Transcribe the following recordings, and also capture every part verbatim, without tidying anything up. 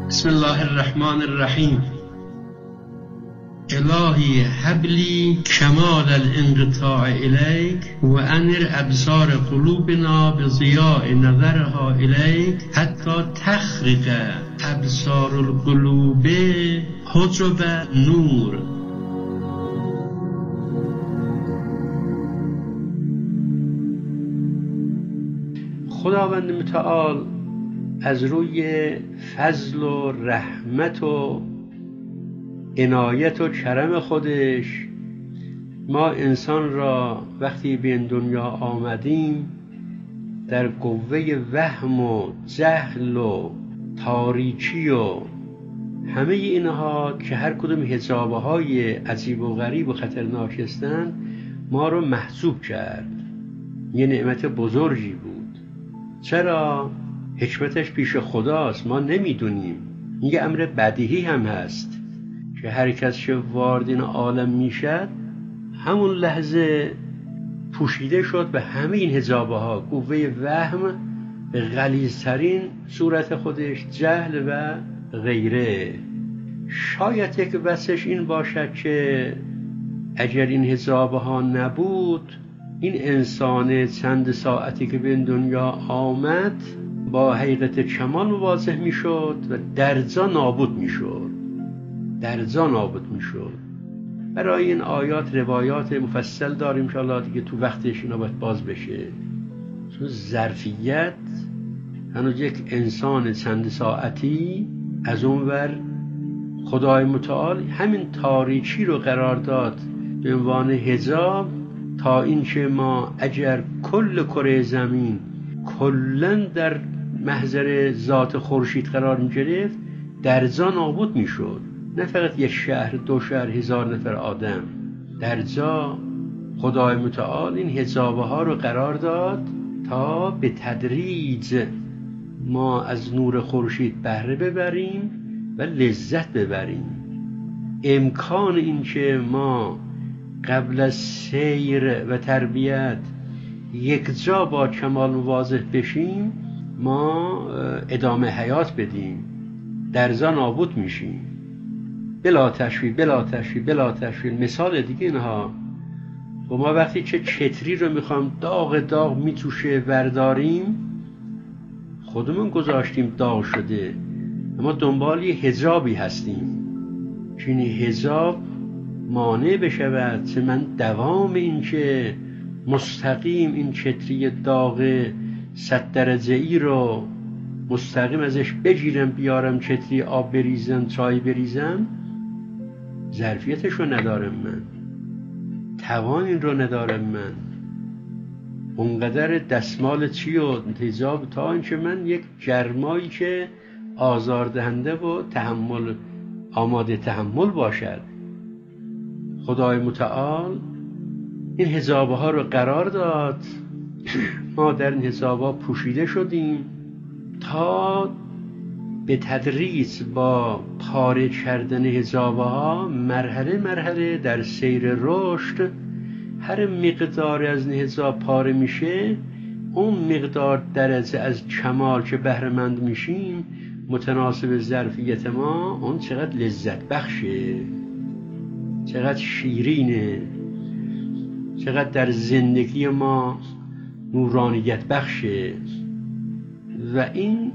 بسم الله الرحمن الرحیم. الهی حبلی کمال الانقطاع الیک و انر ابصار قلوبنا بضیاء نظرها الیک حتی تخرق ابصار القلوب حجب نور. خداوند متعال از روی فضل و رحمت و عنایت و کرم خودش ما انسان را وقتی به این دنیا آمدیم در قوه وهم و جهل و تاریکی و همه اینها که هر کدوم حجابه های عجیب و غریب و خطرناک هستند ما رو محجوب کرد. یه نعمت بزرگی بود. چرا؟ حکمتش پیش خداست، ما نمیدونیم. این یه امر بدیهی هم هست که هر کس که وارد این عالم میشد همون لحظه پوشیده شد به همه این حجابه ها، قوه وهم به غلیظترین صورت خودش، جهل و غیره. شاید یک بسش این باشد که اگر این حجابه ها نبود این انسان چند ساعتی که به این دنیا آمد با حقیقت کمال مواجه می شد و درجا نابود می شد درجا نابود می شد. برای این آیات روایات مفصل داریم انشاءالله دیگه تو وقتش اینا باید باز بشه. چون ظرفیت هنوز یک انسان چند ساعتی از اونور خدای متعال همین تاریکی رو قرار داد به عنوان حجاب تا اینکه ما اگر کل کره زمین کلن در محضر ذات خورشید قرار می گرفت درجا نابود می شد. نه فقط یک شهر، دو شهر، هزار نفر آدم. درجا خدای متعال این حجابه ها رو قرار داد تا به تدریج ما از نور خورشید بهره ببریم و لذت ببریم. امکان این که ما قبل از سیر و تربیت یک جا با کمال مواظب بشیم، ما ادامه حیات بدیم، درجا نابود میشیم. بلا تشویل بلا تشویل بلا تشویل. مثال دیگه اینها، و ما وقتی که چتری رو میخوام داغ داغ میتوشه برداریم خودمون گذاشتیم داغ شده، اما دنبال یه حجابی هستیم که این حجاب مانع بشود چه من دوام این که مستقیم این چتری داغ صد درجه ای رو مستقیم ازش بگیرم بیارم چتری آب بریزم چای بریزم، ظرفیتش رو ندارم من، توان این رو ندارم من، اونقدر دستمال چی و حجاب تا اینکه من یک گرمایی که آزاردهنده و تحمل آماده تحمل باشد. خدای متعال این حجابه ها رو قرار داد، ما در این حجابه ها پوشیده شدیم تا به تدریج با پاره کردن حجابه ها مرحله مرحله در سیر رشد هر مقدار از این حجاب پاره میشه اون مقدار درجه از کمال که بهره مند میشیم متناسب ظرفیت ما اون چقدر لذت بخشه، چقدر شیرینه، چقدر در زندگی ما نورانیت بخشه. و این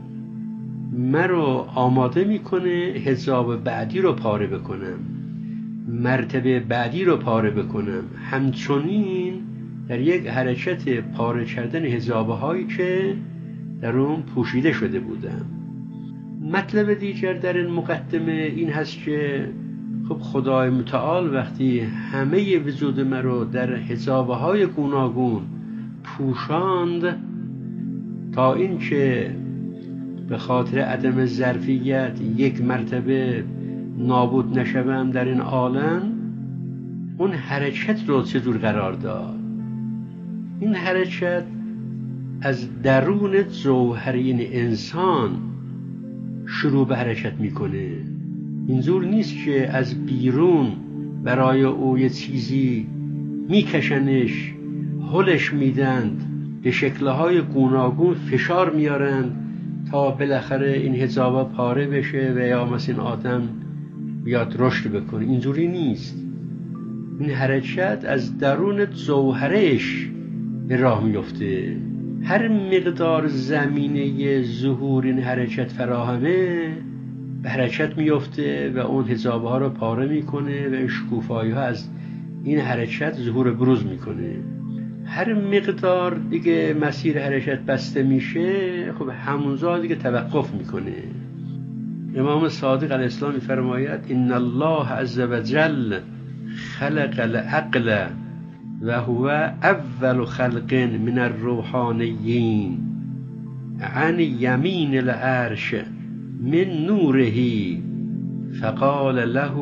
مرا آماده میکنه حجاب بعدی رو پاره بکنم، مرتبه بعدی رو پاره بکنم. همچنین در یک حرکت پاره کردن حجابه هایی که در اون پوشیده شده بودم. مطلب دیگر در این مقدمه این هست که خب خدای متعال وقتی همه وجود من رو در حجابه های گوناگون پوشاند تا این که به خاطر عدم ظرفیت یک مرتبه نابود نشوم در این عالم، اون حرکت رو چطور قرار داد؟ این حرکت از درون جوهرین انسان شروع به حرکت میکنه. اینجور نیست که از بیرون برای او یه چیزی میکشنش، هلش میدند، به شکلهای گوناگون فشار میارند تا بالاخره این حجابا پاره بشه و یا مثلا این آدم بیاد رشد بکنه. اینجوری نیست. این حرکت از درون جوهرش به راه میفته. هر مقدار زمینه ظهور این حرکت فراهمه به حرکت میفته و اون حجابها رو پاره میکنه و این شکوفایی ها از این حرکت ظهور بروز میکنه. هر مقدار دیگه مسیر حرکت بسته میشه، خب همونجا دیگه توقف میکنه. امام صادق علیه السلام میفرماید ان الله عز وجل خلق العقل و هو اول خلق من الروحانیین عن یمین العرش من نوره فقال له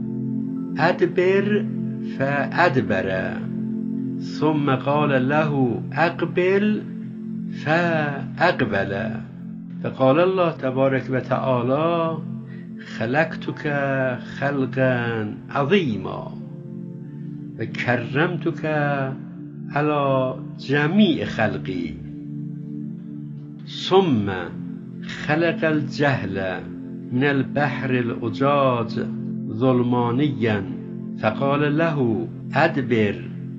ادبر فادبر ثم قال له اقبل فاقبل فقال الله تبارک و تعالی خلقتك خلقا عظیما و کرمتك على جمیع خلقی ثم خلق الجهل من البحر الأجاج ظلمانيا فقال له ادبر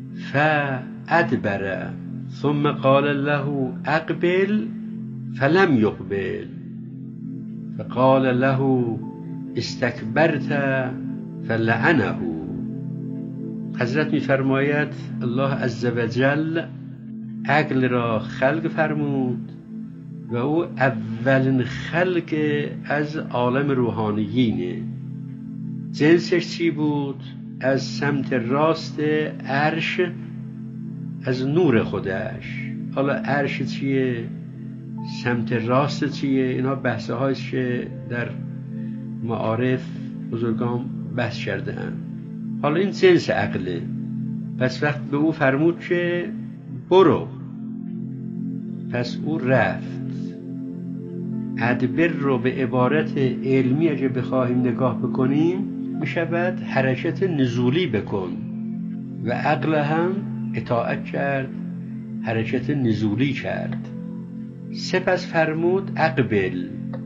فادبر ثم قال له اقبل فلم يقبل فقال له استكبرت فلعنه. حضرت میفرماید الله عزوجل عقل را خلق فرمود و او اولین خلق از عالم روحانیینه. جنسش چی بود؟ از سمت راست عرش، از نور خودش. حالا عرش چیه؟ سمت راست چیه؟ اینا بحثه هایست که در معارف بزرگان بحث کرده هم. حالا این جنس عقله. پس وقت به او فرمود که برو، پس او رفت. ادبر رو به عبارت علمی اگه بخواهیم نگاه بکنیم میشود حرکت نزولی بکن و عقل هم اطاعت کرد، حرکت نزولی کرد. سپس فرمود اقبل،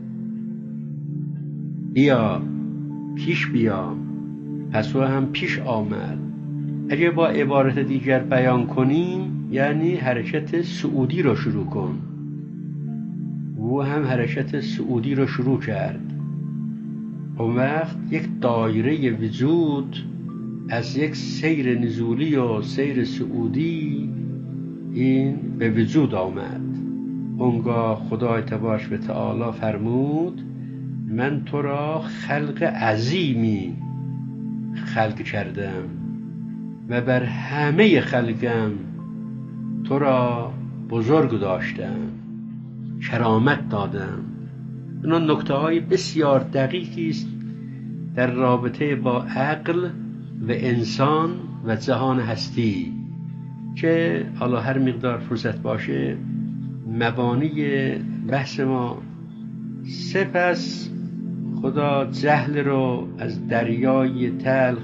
بیا، پیش بیا. پس او هم پیش آمد. اگه با عبارت دیگر بیان کنیم یعنی حرکت صعودی رو شروع کن. او هم حرکت صعودی رو شروع کرد. اون وقت یک دایره وجود از یک سیر نزولی و سیر صعودی این به وجود آمد. اونگاه خدای تبارک و تعالی فرمود من تو را خلق عظیمی خلق کردم و بر همه خلقم تو را بزرگ داشتم، کرامت دادم. اینا نکته های بسیار دقیقی است در رابطه با عقل و انسان و جهان هستی که حالا هر مقدار فرصت باشه مبانی بحث ما. سپس خدا جهل رو از دریای تلخ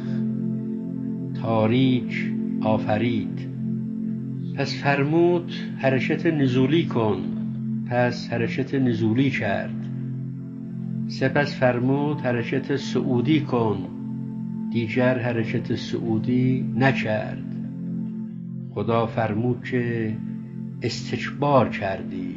تاریک آفرید. پس فرمود حرکت نزولی کن. پس حرکت نزولی کرد. سپس فرمود حرکت صعودی کن. دیگر حرکت صعودی نکرد. خدا فرمود که استکبار کردی.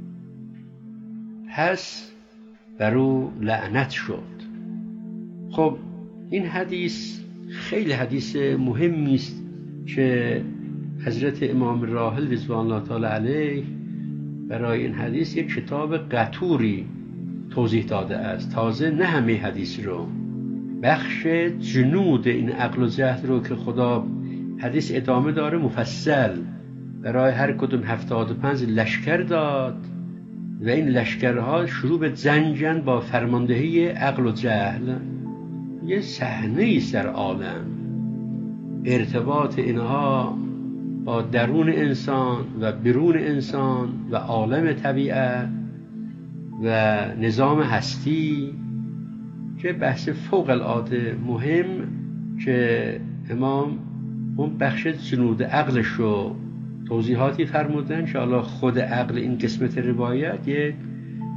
پس بر او لعنت شد. خب این حدیث خیلی حدیث مهمی است که حضرت امام راحل رضوان الله تعالی علیه برای این حدیث یک کتاب قطوری توضیح داده است. تازه نه همه حدیث رو، بخش جنود این عقل و جهل رو که خدا حدیث ادامه داره مفصل برای هر کدوم هفتاد و پنج لشکر داد و این لشکرها شروع به جنگن با فرماندهی عقل و جهل. یه صحنه ایست در عالم، ارتباط اینها با درون انسان و بیرون انسان و عالم طبیعت و نظام هستی که بحث فوق العاده مهم که امام اون بخش جنود عقلش رو توضیحاتی فرمودن که حالا خود عقل این قسمت روایت یک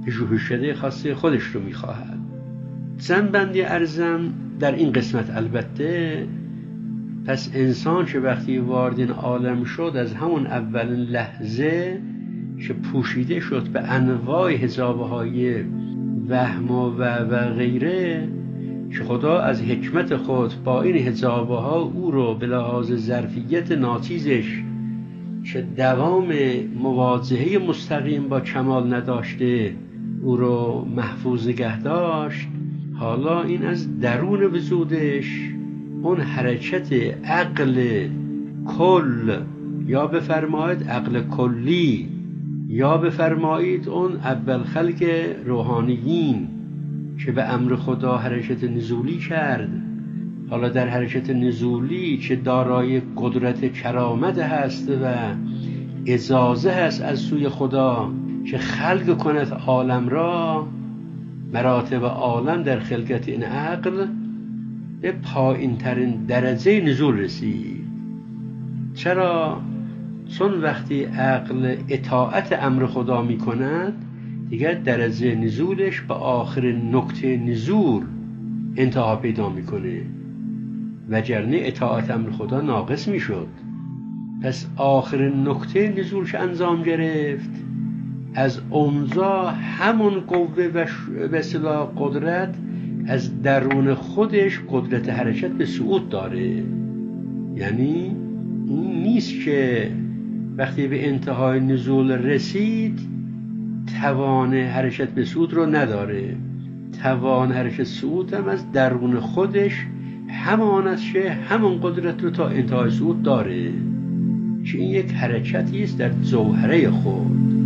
پژوهش شده خاصه خودش رو میخواهد. زنبندی ارزم در این قسمت البته، پس انسان که وقتی وارد این عالم شد از همون اولین لحظه که پوشیده شد به انواع حجابه های وهم و و غیره، که خدا از حکمت خود با این حجابه ها او رو به لحاظ ظرفیت ناچیزش که دوام مواجهه مستقیم با کمال نداشته او رو محفوظ نگه داشت. حالا این از درون وجودش اون حرکت عقل کل، یا بفرمایید عقل کلی، یا بفرمایید اون اول خلق روحانیین که به امر خدا حرکت نزولی کرد، حالا در حرکت نزولی که دارای قدرت کرامت هست و اجازه هست از سوی خدا که خلق کند عالم را، مراتب عالم در خلقت این عقل به پایین ترین درجه نزول رسید. چرا؟ چون وقتی عقل اطاعت امر خدا می کند دیگر درجه نزولش به آخر نقطه نزول انتها پیدا میکنه، وگرنه اطاعت امر خدا ناقص میشد. پس آخر نقطه نزولش انجام گرفت، از اونجا همون قوه و به اصطلاح قدرت از درون خودش قدرت حرکت به صعود داره. یعنی این نیست که وقتی به انتهای نزول رسید توان حرکت به صعود رو نداره. توان حرکت صعود هم از درون خودش همان است که همون قدرت رو تا انتهای صعود داره، که این یک حرکتی است در جوهره خود.